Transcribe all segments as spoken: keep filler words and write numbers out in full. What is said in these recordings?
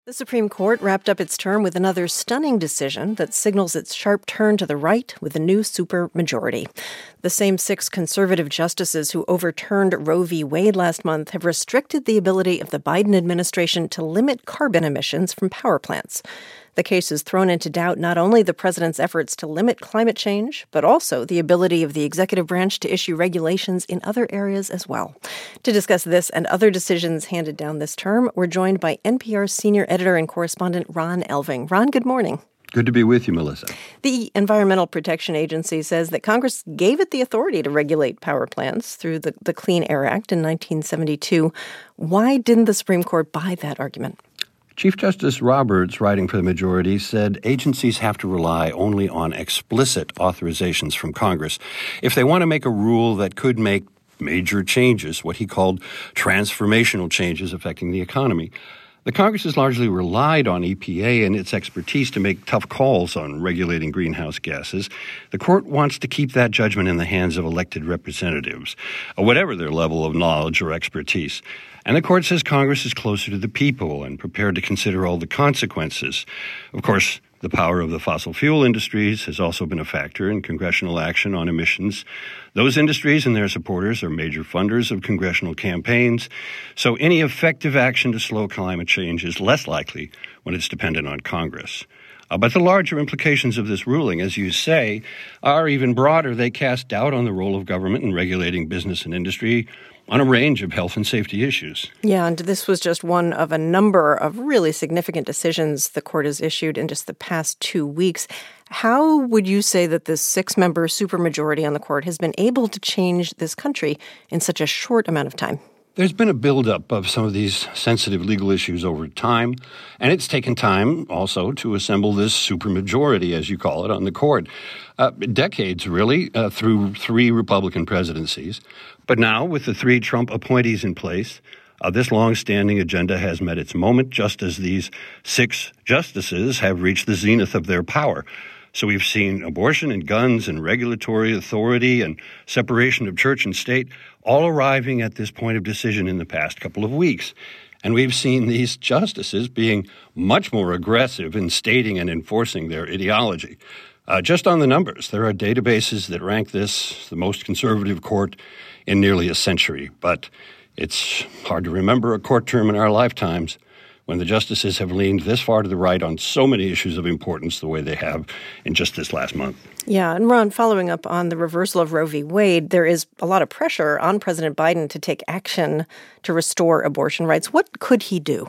The Supreme Court wrapped up its term with another stunning decision that signals its sharp turn to the right with a new supermajority. The same six conservative justices who overturned Roe v. Wade last month have restricted the ability of the Biden administration to limit carbon emissions from power plants. The case has thrown into doubt not only the president's efforts to limit climate change, but also the ability of the executive branch to issue regulations in other areas as well. To discuss this and other decisions handed down this term, we're joined by N P R senior editor and correspondent Ron Elving. Ron, good morning. Good to be with you, Melissa. The Environmental Protection Agency says that Congress gave it the authority to regulate power plants through the, the Clean Air Act in nineteen seventy-two. Why didn't the Supreme Court buy that argument? Chief Justice Roberts, writing for the majority, said agencies have to rely only on explicit authorizations from Congress if they want to make a rule that could make major changes, what he called transformational changes affecting the economy. The Congress has largely relied on E P A and its expertise to make tough calls on regulating greenhouse gases. The court wants to keep that judgment in the hands of elected representatives, whatever their level of knowledge or expertise. And the court says Congress is closer to the people and prepared to consider all the consequences. Of course, the power of the fossil fuel industries has also been a factor in congressional action on emissions. Those industries and their supporters are major funders of congressional campaigns, so any effective action to slow climate change is less likely when it's dependent on Congress. Uh, but the larger implications of this ruling, as you say, are even broader. They cast doubt on the role of government in regulating business and industry on a range of health and safety issues. Yeah, and this was just one of a number of really significant decisions the court has issued in just the past two weeks. How would you say that this six-member supermajority on the court has been able to change this country in such a short amount of time? There's been a buildup of some of these sensitive legal issues over time, and it's taken time also to assemble this supermajority, as you call it, on the court. Uh, decades, really, uh, through three Republican presidencies. But now, with the three Trump appointees in place, uh, this long-standing agenda has met its moment, just as these six justices have reached the zenith of their power. So we've seen abortion and guns and regulatory authority and separation of church and state all arriving at this point of decision in the past couple of weeks. And we've seen these justices being much more aggressive in stating and enforcing their ideology. Uh, just on the numbers, there are databases that rank this the most conservative court in nearly a century. But it's hard to remember a court term in our lifetimes when the justices have leaned this far to the right on so many issues of importance the way they have in just this last month. Yeah, and Ron, following up on the reversal of Roe v. Wade, there is a lot of pressure on President Biden to take action to restore abortion rights. What could he do?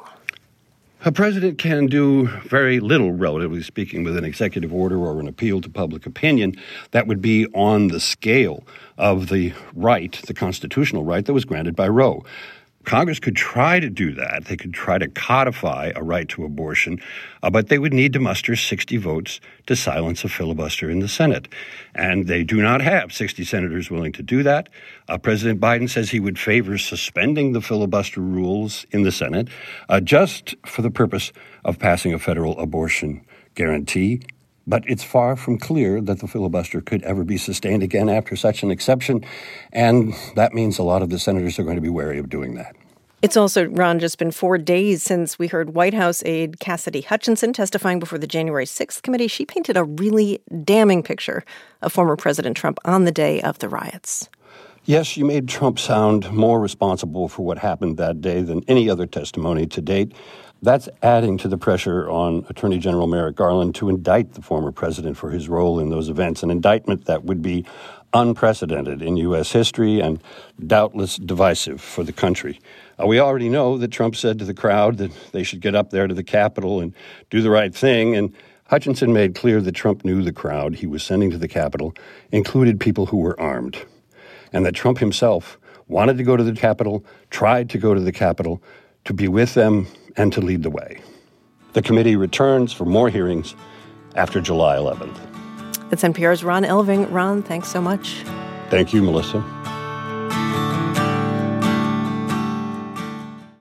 A president can do very little, relatively speaking, with an executive order or an appeal to public opinion that would be on the scale of the right, the constitutional right that was granted by Roe. Congress could try to do that. They could try to codify a right to abortion, uh, but they would need to muster sixty votes to silence a filibuster in the Senate. And they do not have sixty senators willing to do that. Uh, President Biden says he would favor suspending the filibuster rules in the Senate uh, just for the purpose of passing a federal abortion guarantee. But it's far from clear that the filibuster could ever be sustained again after such an exception, and that means a lot of the senators are going to be wary of doing that. It's also, Ron, just been four days since we heard White House aide Cassidy Hutchinson testifying before the January sixth committee. She painted a really damning picture of former President Trump on the day of the riots. Yes, she made Trump sound more responsible for what happened that day than any other testimony to date. That's adding to the pressure on Attorney General Merrick Garland to indict the former president for his role in those events, an indictment that would be unprecedented in U S history and doubtless divisive for the country. Uh, we already know that Trump said to the crowd that they should get up there to the Capitol and do the right thing, and Hutchinson made clear that Trump knew the crowd he was sending to the Capitol included people who were armed, and that Trump himself wanted to go to the Capitol, tried to go to the Capitol, to be with them and to lead the way. The committee returns for more hearings after July eleventh. It's N P R's Ron Elving. Ron, thanks so much. Thank you, Melissa.